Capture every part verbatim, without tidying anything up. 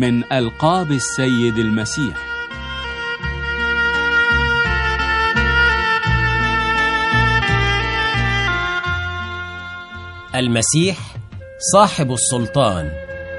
من ألقاب السيد المسيح. المسيح صاحب السلطان.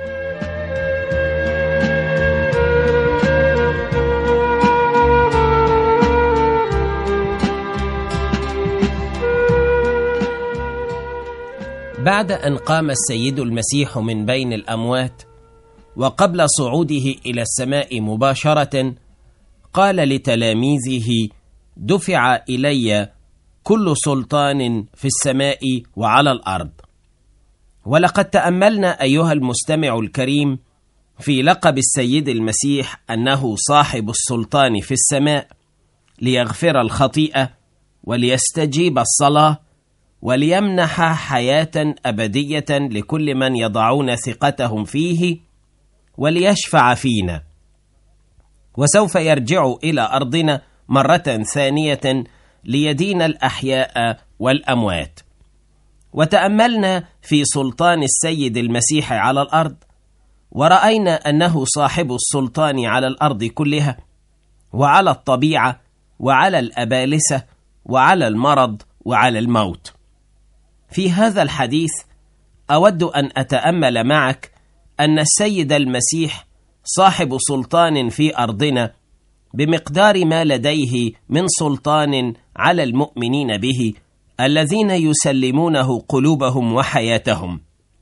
بعد أن قام السيد المسيح من بين الأموات وقبل صعوده إلى السماء مباشرة، قال لتلاميذه: دفع إلي كل سلطان في السماء وعلى الأرض. ولقد تأملنا أيها المستمع الكريم في لقب السيد المسيح أنه صاحب السلطان في السماء ليغفر الخطيئة وليستجيب الصلاة وليمنح حياة أبدية لكل من يضعون ثقتهم فيه وليشفع فينا، وسوف يرجع إلى أرضنا مرة ثانية ليدين الأحياء والأموات. وتأملنا في سلطان السيد المسيح على الأرض، ورأينا أنه صاحب السلطان على الأرض كلها، وعلى الطبيعة، وعلى الأبالسة، وعلى المرض، وعلى الموت. في هذا الحديث أود أن أتأمل معك أن السيد المسيح صاحب سلطان في أرضنا بمقدار ما لديه من سلطان على المؤمنين به الذين يسلمونه قلوبهم وحياتهم.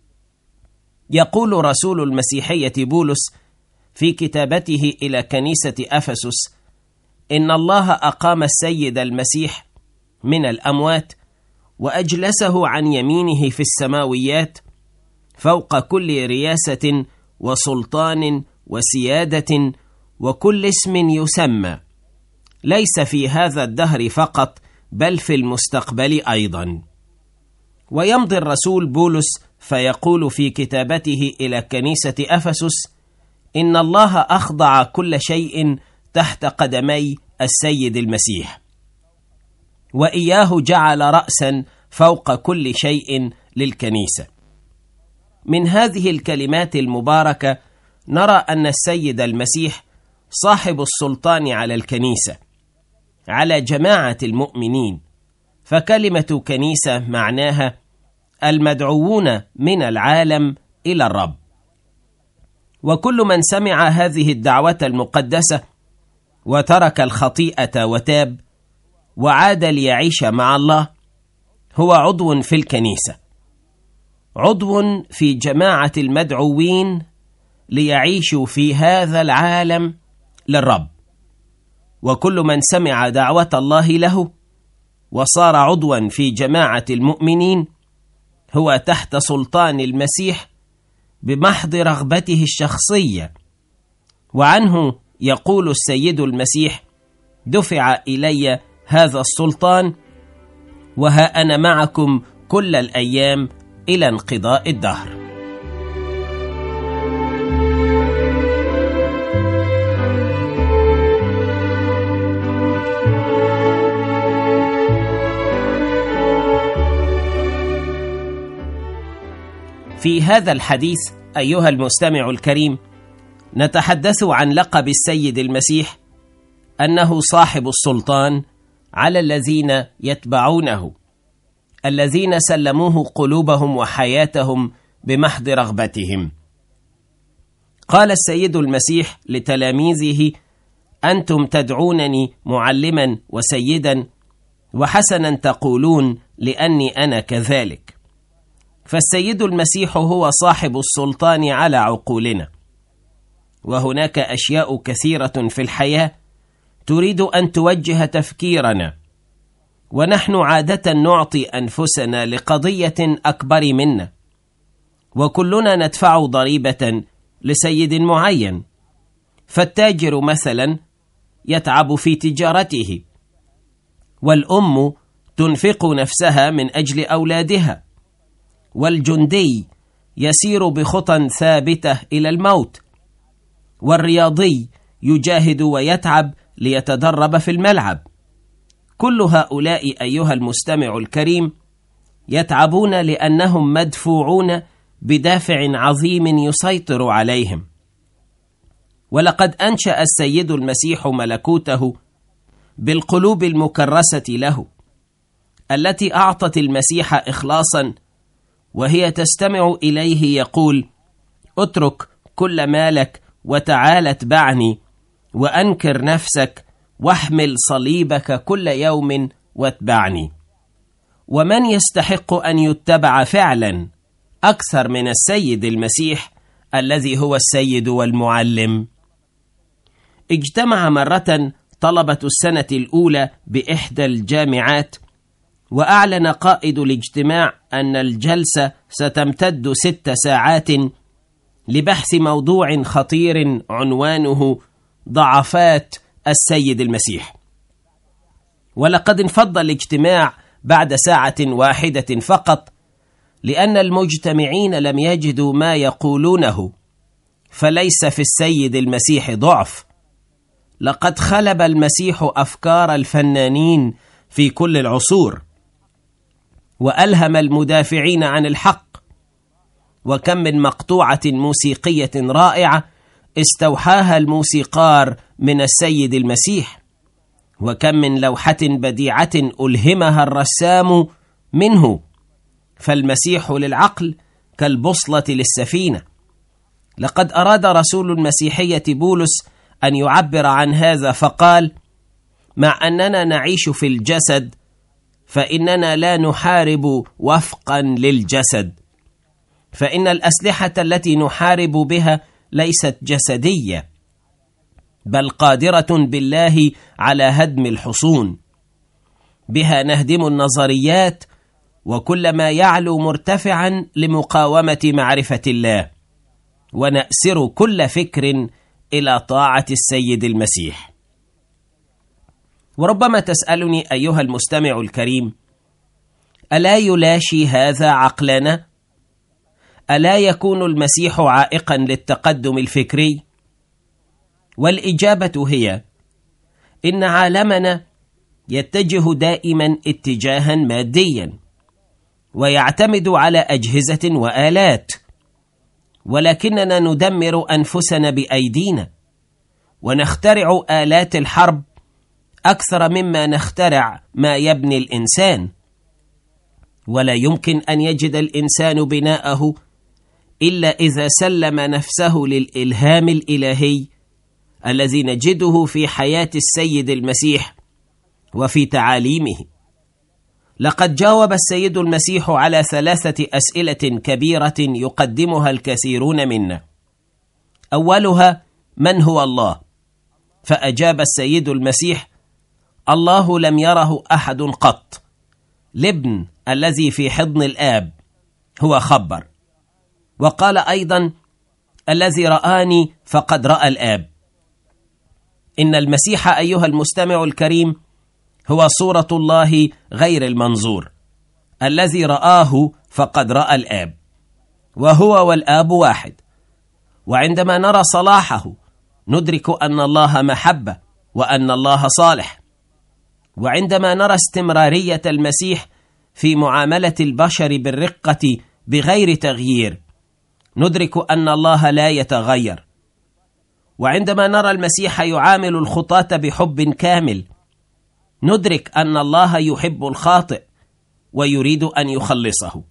يقول رسول المسيحية بولس في كتابته إلى كنيسة أفسس: إن الله أقام السيد المسيح من الأموات وأجلسه عن يمينه في السماويات فوق كل رياسة وسلطان وسيادة وكل اسم يسمى، ليس في هذا الدهر فقط بل في المستقبل أيضا. ويمضي الرسول بولس فيقول في كتابته إلى كنيسة أفسس: إن الله أخضع كل شيء تحت قدمي السيد المسيح، وإياه جعل رأسا فوق كل شيء للكنيسة. من هذه الكلمات المباركة نرى أن السيد المسيح صاحب السلطان على الكنيسة، على جماعة المؤمنين، فكلمة كنيسة معناها المدعوون من العالم إلى الرب. وكل من سمع هذه الدعوة المقدسة وترك الخطيئة وتاب وعاد ليعيش مع الله هو عضو في الكنيسة، عضو في جماعة المدعوين ليعيشوا في هذا العالم للرب. وكل من سمع دعوة الله له وصار عضوا في جماعة المؤمنين هو تحت سلطان المسيح بمحض رغبته الشخصية. وعنه يقول السيد المسيح: دفع إلي هذا السلطان وها أنا معكم كل الأيام إلى انقضاء الدهر. في هذا الحديث أيها المستمع الكريم نتحدث عن لقب السيد المسيح أنه صاحب السلطان على الذين يتبعونه، الذين سلموه قلوبهم وحياتهم بمحض رغبتهم. قال السيد المسيح لتلاميذه: أنتم تدعونني معلما وسيدا، وحسنا تقولون لأني أنا كذلك. فالسيد المسيح هو صاحب السلطان على عقولنا، وهناك أشياء كثيرة في الحياة تريد أن توجه تفكيرنا، ونحن عادة نعطي أنفسنا لقضية أكبر منا، وكلنا ندفع ضريبة لسيد معين. فالتاجر مثلا يتعب في تجارته، والأم تنفق نفسها من أجل أولادها، والجندي يسير بخطى ثابتة إلى الموت، والرياضي يجاهد ويتعب ليتدرب في الملعب. كل هؤلاء أيها المستمع الكريم يتعبون لأنهم مدفوعون بدافع عظيم يسيطر عليهم. ولقد أنشأ السيد المسيح ملكوته بالقلوب المكرسة له، التي أعطت المسيح إخلاصا، وهي تستمع إليه يقول: اترك كل مالك وتعال اتبعني، وأنكر نفسك واحمل صليبك كل يوم واتبعني. ومن يستحق أن يتبع فعلا أكثر من السيد المسيح الذي هو السيد والمعلم؟ اجتمع مرة طلبة السنة الأولى بإحدى الجامعات، وأعلن قائد الاجتماع أن الجلسة ستمتد ست ساعات لبحث موضوع خطير عنوانه ضعفات السيد المسيح. ولقد انفض الاجتماع بعد ساعة واحدة فقط، لأن المجتمعين لم يجدوا ما يقولونه، فليس في السيد المسيح ضعف. لقد خلب المسيح أفكار الفنانين في كل العصور، وألهم المدافعين عن الحق. وكم من مقطوعة موسيقية رائعة استوحاها الموسيقار من السيد المسيح، وكم من لوحة بديعة ألهمها الرسام منه. فالمسيح للعقل كالبوصلة للسفينة. لقد أراد رسول المسيحية بولس أن يعبر عن هذا فقال: مع أننا نعيش في الجسد فإننا لا نحارب وفقا للجسد، فإن الأسلحة التي نحارب بها ليست جسدية، بل قادرة بالله على هدم الحصون. بها نهدم النظريات وكل ما يعلو مرتفعا لمقاومة معرفة الله، ونأسر كل فكر إلى طاعة السيد المسيح. وربما تسألني أيها المستمع الكريم: ألا يلاشي هذا عقلنا؟ ألا يكون المسيح عائقا للتقدم الفكري؟ والإجابة هي: إن عالمنا يتجه دائما اتجاها ماديا، ويعتمد على أجهزة وآلات، ولكننا ندمر أنفسنا بأيدينا، ونخترع آلات الحرب أكثر مما نخترع ما يبني الإنسان. ولا يمكن أن يجد الإنسان بناءه إلا إذا سلم نفسه للإلهام الإلهي الذي نجده في حياة السيد المسيح وفي تعاليمه. لقد جاوب السيد المسيح على ثلاثة أسئلة كبيرة يقدمها الكثيرون منا. أولها: من هو الله؟ فأجاب السيد المسيح: الله لم يره أحد قط، الابن الذي في حضن الآب هو خبر. وقال أيضا: الذي رآني فقد رأى الآب. إن المسيح أيها المستمع الكريم هو صورة الله غير المنظور، الذي رآه فقد رأى الآب، وهو والآب واحد. وعندما نرى صلاحه ندرك أن الله محبة وأن الله صالح. وعندما نرى استمرارية المسيح في معاملة البشر بالرقة بغير تغيير ندرك أن الله لا يتغير. وعندما نرى المسيح يعامل الخطاة بحب كامل ندرك أن الله يحب الخاطئ ويريد أن يخلصه.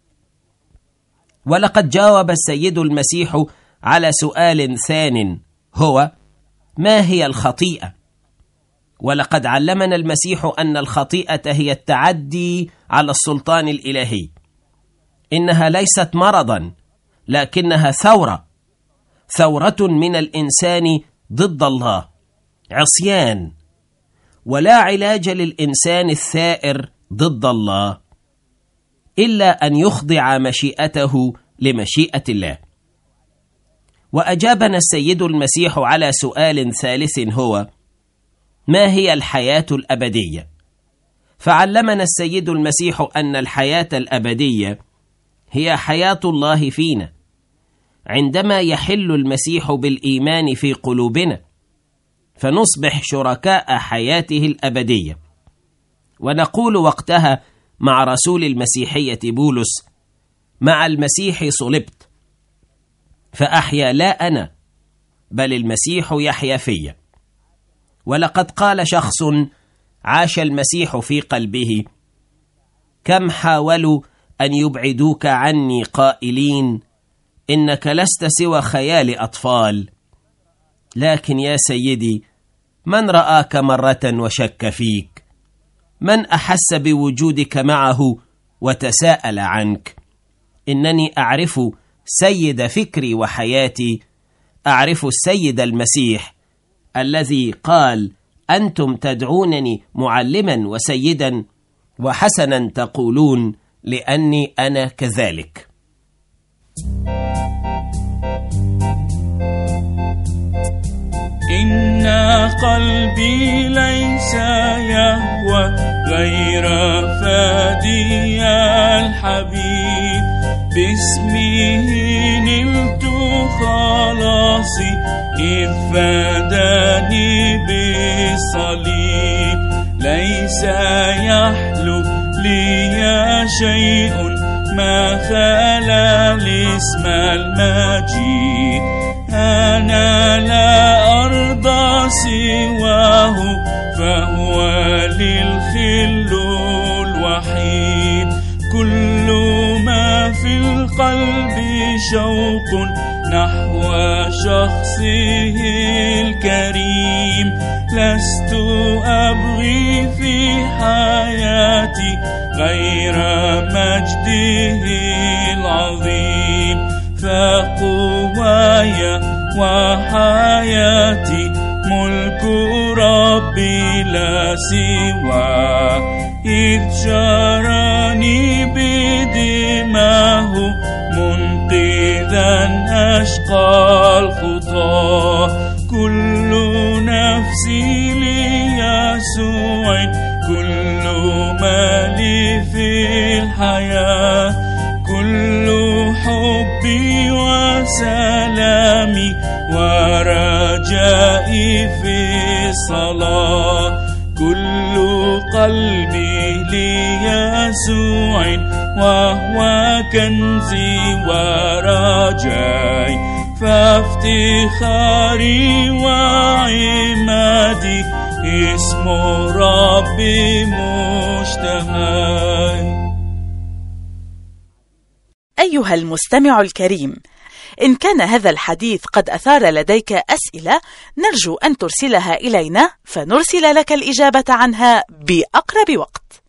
ولقد جاوب السيد المسيح على سؤال ثان، هو: ما هي الخطيئة؟ ولقد علمنا المسيح أن الخطيئة هي التعدي على السلطان الإلهي. إنها ليست مرضا، لكنها ثورة، ثورة من الإنسان ضد الله، عصيان. ولا علاج للإنسان الثائر ضد الله إلا أن يخضع مشيئته لمشيئة الله. وأجابنا السيد المسيح على سؤال ثالث، هو: ما هي الحياة الأبدية؟ فعلمنا السيد المسيح أن الحياة الأبدية هي حياة الله فينا، عندما يحل المسيح بالإيمان في قلوبنا فنصبح شركاء حياته الأبدية. ونقول وقتها مع رسول المسيحية بولس: مع المسيح صلبت، فأحيا لا أنا بل المسيح يحيا في. ولقد قال شخص عاش المسيح في قلبه: كم حاولوا أن يبعدوك عني قائلين إنك لست سوى خيال أطفال، لكن يا سيدي من رآك مرة وشك فيك؟ من أحس بوجودك معه وتساءل عنك؟ إنني أعرف سيد فكري وحياتي، أعرف السيد المسيح الذي قال: أنتم تدعونني معلما وسيدا، وحسنا تقولون، لأني أنا كذلك. إن قلبي ليس يهوى غير فادي الحبيب، باسمه نلت خلاصي إذ فاداني بالصليب. ليس يحلو لي شيء ما خلا الاسم المجيد، أنا لا أرضى سواه فهو للخل الوحيد. كل ما في القلب شوق نحو شخصه الكريم، لست أبغي في حياتي غير مجده العظيم. فقواي وحياتي ملك ربي لا سوى، إذ شراني بدماه منقذا أشقى الخطاه. كل نفسي ليسوع، كل ما لي في الحياة، كل حبي وسلامي ورجائي في الصلاة. كل قلبي ليسوع وهو كنزي ورجائي، فافتخاري وعمادي اسم ربي مشتهى. أيها المستمع الكريم، إن كان هذا الحديث قد أثار لديك أسئلة، نرجو أن ترسلها إلينا فنرسل لك الإجابة عنها بأقرب وقت.